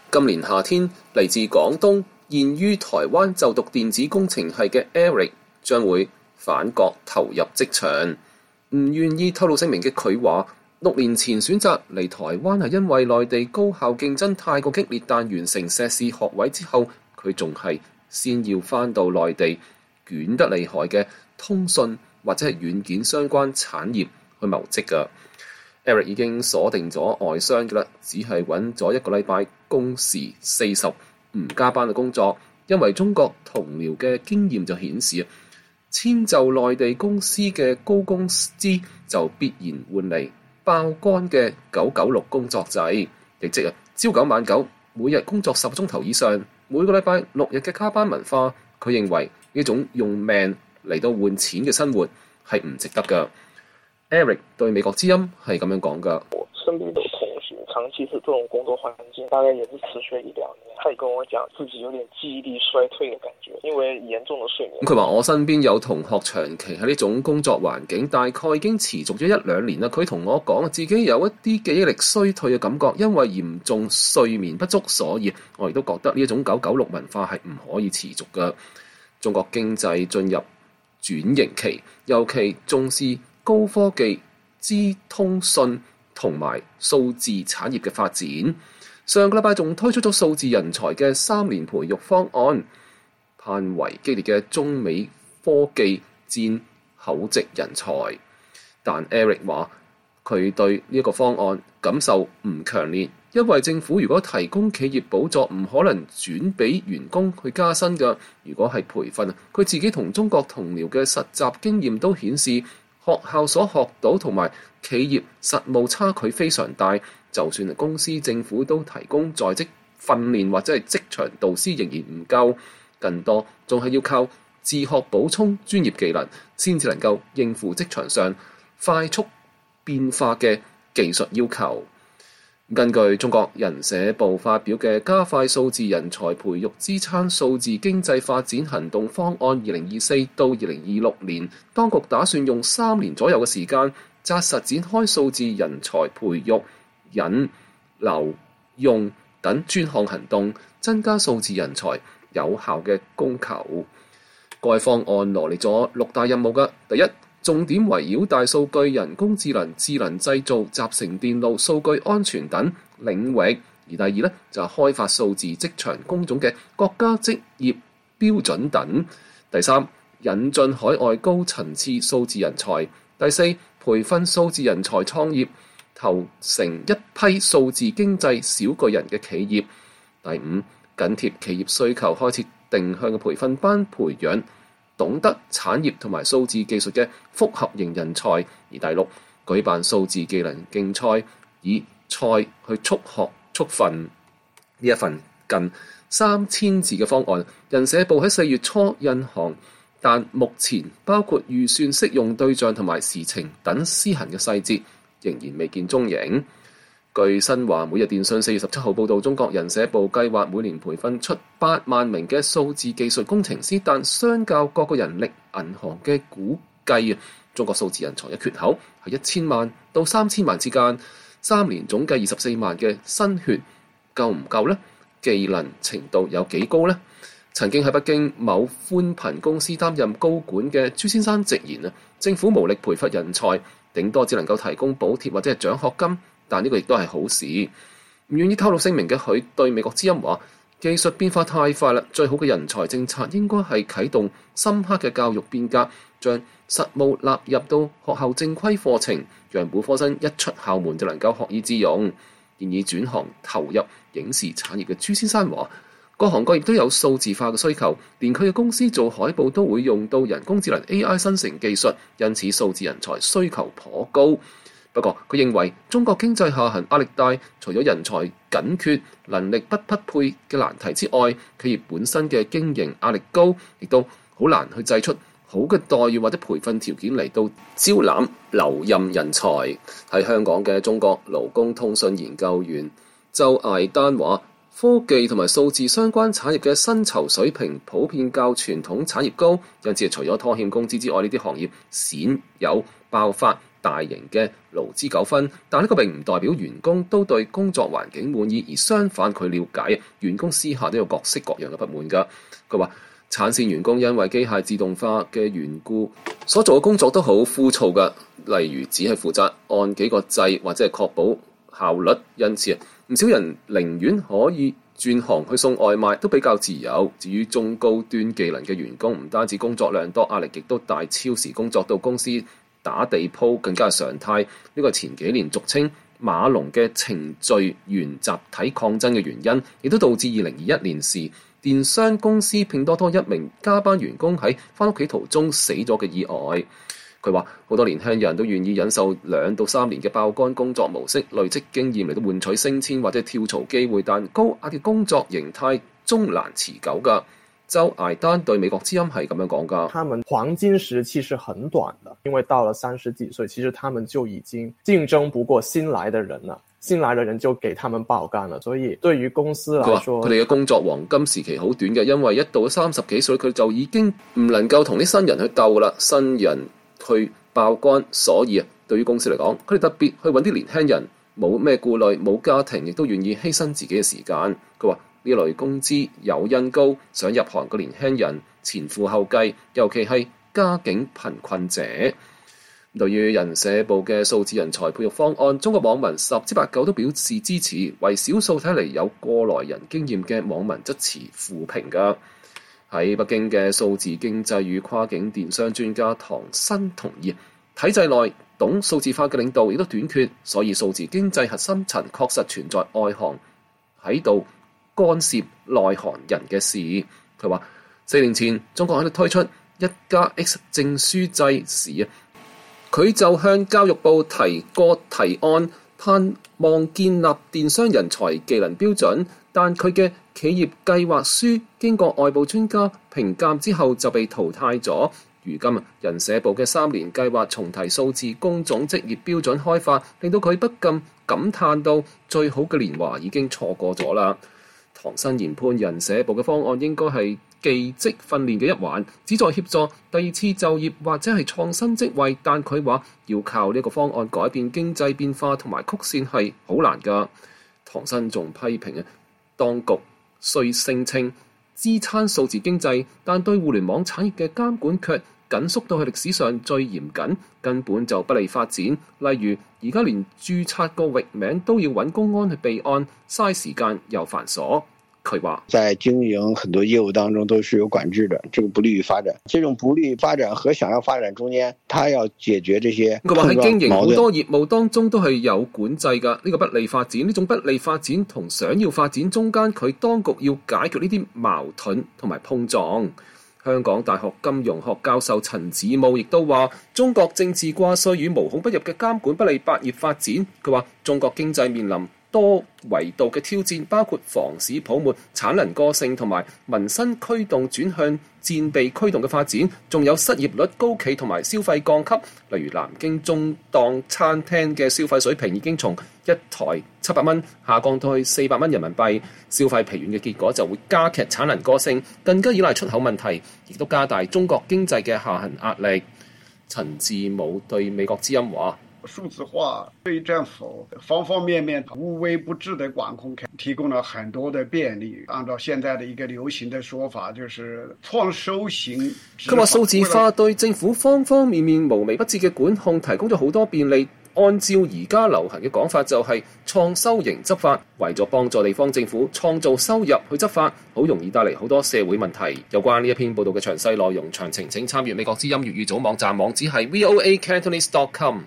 今年夏天，嚟自廣東現於台灣就讀電子工程系嘅 Eric 將會返國投入職場。唔願意透露姓名嘅佢話，6年前選擇嚟台灣係因為內地高校競爭太過激烈，但完成碩士學位之後，佢仲係先要返到內地捲得厲害嘅通訊或者係軟件相關產業去謀職㗎。Eric 已經鎖定咗外商嘅啦，只係揾咗1個禮拜工時40唔加班嘅工作，因為中國同僚嘅經驗就顯示遷就內地公司嘅高工資就必然換嚟爆肝嘅996工作制，亦即朝9晚9，每日工作10個鐘頭以上，每個禮拜6日嘅加班文化，佢認為呢種用命嚟到換錢嘅生活係唔值得㗎。Eric 對美國之音係咁樣講㗎。 我身邊有同學長期是這種工作環境，大概也是持續1-2年，他也跟我講自己有點記憶力衰退嘅感覺，因為嚴重嘅睡眠。 佢話我身邊有同學長期喺呢種工作環境，大概已經持續咗1-2年啦。佢同我講自己有一啲記憶力衰退嘅感覺，因為嚴重睡眠不足，所以我亦都覺得呢一種996文化係唔可以持續㗎。中國經濟進入轉型期，尤其重視高科技、資通訊同埋數字產業嘅發展。上個禮拜仲推出咗數字人才嘅3年培育方案，盼為激烈嘅中美科技戰口籍人才。但 Eric 話佢對呢個方案感受唔強烈，因為政府如果提供企業補助，唔可能轉俾員工去加薪㗎。如果係培訓，佢自己同中國同僚嘅實習經驗都顯示，學校所學到同埋企業實務差距非常大，就算係公司政府都提供在職訓練或者係職場導師，仍然唔夠，更多仲係要靠自學補充專業技能，先至能夠應付職場上快速變化嘅技術要求。根據中國人社部發表嘅加快數字人才培育支撐數字經濟發展行動方案2024到2026年，當局打算用3年左右嘅時間，紮實展開數字人才培育、引流、用等專項行動，增加數字人才有效嘅供求。該方案羅列咗6大任務嘅。第一，重點圍繞大數據、人工智能、智能製造、集成電路、數據安全等領域；而第二呢，就係開發數字職場工種嘅國家職業標準等；第三，引進海外高層次數字人才；第四，培訓數字人才創業，投成一批數字經濟小巨人嘅企業；第五，緊貼企業需求，開設定向嘅培訓班，培養懂得產業同埋數字技術嘅複合型人才；而第六，舉辦數字技能競賽，以賽去促學促訓。呢一份近3000字嘅方案，人社部喺4月初印行，但目前包括預算適用對象同埋時程等施行嘅細節，仍然未見蹤影。據新華每日電訊4月17號報導，中國人社部計劃每年培訓出8萬名嘅數字技術工程師，但相較各個人力銀行嘅估計，中國數字人才嘅缺口係1000萬到3000萬之間，3年總計24萬嘅新血夠唔夠呢？技能程度有幾高呢？曾經喺北京某寬頻公司擔任高管嘅朱先生直言，政府無力培訓人才，頂多只能夠提供補貼或者係獎學金。但呢個亦都係好事。唔願意透露姓名嘅佢對美國之音話：技術變化太快啦，最好嘅人才政策應該係啟動深刻嘅教育變革，將實務納入到學校正規課程，讓本科生一出校門就能夠學以致用。建議轉行投入影視產業嘅朱先生話：各行各業都有數字化嘅需求，連佢嘅公司做海報都會用到人工智能 AI 生成技術，因此數字人才需求頗高。不過，佢認為中國經濟下行壓力大，除咗人才緊缺、能力不匹配嘅難題之外，企業本身嘅經營壓力高，亦都好難去製出好嘅待遇或者培訓條件嚟到招攬留任人才。喺香港嘅中國勞工通訊研究員周艾丹話：科技同埋數字相關產業嘅薪酬水平普遍較傳統產業高，因此除咗拖欠工資之外，呢啲行業鮮有爆發大型嘅勞資糾紛，但呢個並唔代表員工都對工作環境滿意，而相反佢了解員工私下都有各式各樣嘅不滿㗎。佢話產線員工因為機械自動化嘅緣故，所做嘅工作都好枯燥㗎，例如只係負責按幾個掣或者係確保效率，因此唔少人寧願可以轉行去送外賣，都比較自由。至於中高端技能嘅員工，唔單止工作量多，壓力亦都大，超時工作到公司打地鋪更加係常態。呢個前幾年俗稱馬龍嘅程序員集體抗爭嘅原因，亦都導致2021年時電商公司拼多多一名加班員工喺返屋企途中死咗嘅意外。佢話好多年輕人都願意忍受2到3年嘅爆肝工作模式，累積經驗嚟到換取升遷或者跳槽機會，但高壓嘅工作形態終難持久㗎。周艾丹對美國之音係咁樣講㗎。 他們黃金時期是很短的，因為到了30幾歲，其實他們就已經競爭不過新來的人了。新來的人就給他們爆幹了，所以對於公司來說， 佢哋嘅工作黃金時期好短嘅，因為一到30幾歲，佢就已經唔能夠同啲新人去鬥啦，新人去爆肝，所以對於公司嚟講，佢哋特別去揾啲年輕人，冇咩顧慮，冇家庭，亦都願意犧牲自己嘅時間。佢話呢類工資誘因高，想入行嘅年輕人前赴後繼，尤其係家境貧困者。對於人社部嘅數字人才培育方案，中國網民10之8九都表示支持，為少數睇嚟有過來人經驗嘅網民則持負評㗎。喺北京嘅數字經濟與跨境電商專家唐新同意，體制內懂數字化嘅領導亦都短缺，所以數字經濟核心層確實存在外行喺度干涉內行人嘅事。佢話4年前中國喺度推出1+X 證書制時，佢就向教育部提過提案，盼望建立電商人才技能標準，但佢嘅企業計劃書經過外部專家評鑑之後就被淘汰咗。如今人社部嘅3年計劃重提數字工種職業標準開發，令到佢不禁感嘆到最好嘅年華已經錯過咗啦。唐新研判人社部嘅方案應該係技職訓練嘅一環，旨在協助第二次就業或者係創新職位，但佢話要靠呢個方案改變經濟變化同埋曲線係好難㗎。唐新仲批評當局雖聲稱支撐數字經濟，但對互聯網產業嘅監管卻緊縮到係歷史上最嚴謹，根本就不利發展。例如而家連註冊個域名都要揾公安去備案，嘥時間又繁瑣。佢話在經營很多業務當中都是有管制的，這個不利於發展。這種不利於發展和想要發展中間，他要解決這些。 佢話喺經營好多業務當中都係有管制㗎，呢個不利發展，呢種不利發展同想要發展中間，佢當局要解決呢啲矛盾同埋碰撞。香港大學金融學教授陳子武亦都話，中國政治掛帥與無孔不入嘅監管不利百業發展。佢話中國經濟面臨多維度嘅挑戰，包括房市泡沫、產能過剩同埋民生驅動轉向戰備驅動嘅發展，仲有失業率高企同埋消費降級。例如南京中檔餐廳嘅消費水平已經從一台700蚊下降到去400蚊人民幣，消費疲軟嘅結果就會加劇產能過剩，更加依賴出口問題，亦都加大中國經濟嘅下行壓力。陳志武對美國之音話： 數字化對政府方方面面無微不至的管控，提供了很多的便利。按照現在的一個流行的說法，就是創收型。 佢話數字化對政府方方面面無微不至嘅管控提供咗好多便利。按照而家流行嘅講法，就係創收型執法，為咗幫助地方政府創造收入去執法，好容易帶嚟好多社會問題。有關呢一篇報道嘅詳細內容詳情，請參閱美國之音粵語組網站，網址係voacantonese.com。